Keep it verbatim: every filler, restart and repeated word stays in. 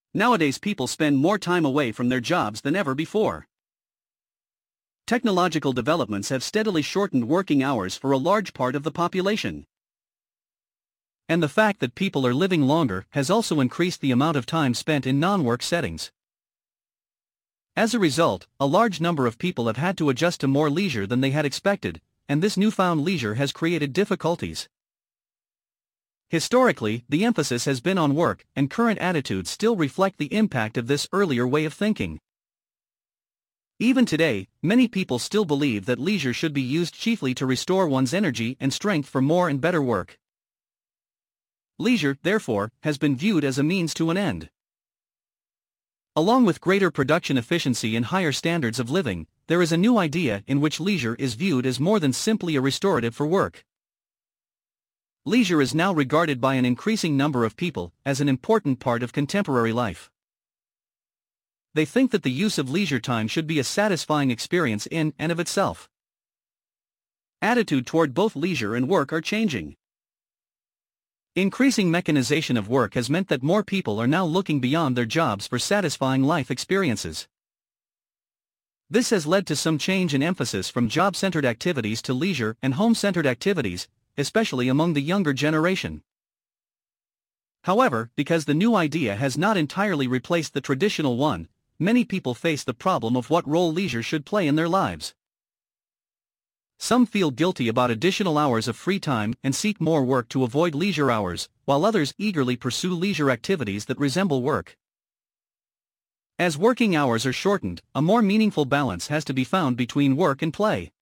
Nowadays people spend more time away from their jobs than ever before. Technological developments have steadily shortened working hours for a large part of the population. And the fact that people are living longer has also increased the amount of time spent in non-work settings. As a result, a large number of people have had to adjust to more leisure than they had expected, and this newfound leisure has created difficulties. Historically, the emphasis has been on work, and current attitudes still reflect the impact of this earlier way of thinking. Even today, many people still believe that leisure should be used chiefly to restore one's energy and strength for more and better work. Leisure, therefore, has been viewed as a means to an end. Along with greater production efficiency and higher standards of living, there is a new idea in which leisure is viewed as more than simply a restorative for work. Leisure is now regarded by an increasing number of people as an important part of contemporary life. They think that the use of leisure time should be a satisfying experience in and of itself. Attitude toward both leisure and work are changing. Increasing mechanization of work has meant that more people are now looking beyond their jobs for satisfying life experiences. This has led to some change in emphasis from job-centered activities to leisure and home-centered activities, especially among the younger generation. However, because the new idea has not entirely replaced the traditional one, many people face the problem of what role leisure should play in their lives. Some feel guilty about additional hours of free time and seek more work to avoid leisure hours, while others eagerly pursue leisure activities that resemble work. As working hours are shortened, a more meaningful balance has to be found between work and play.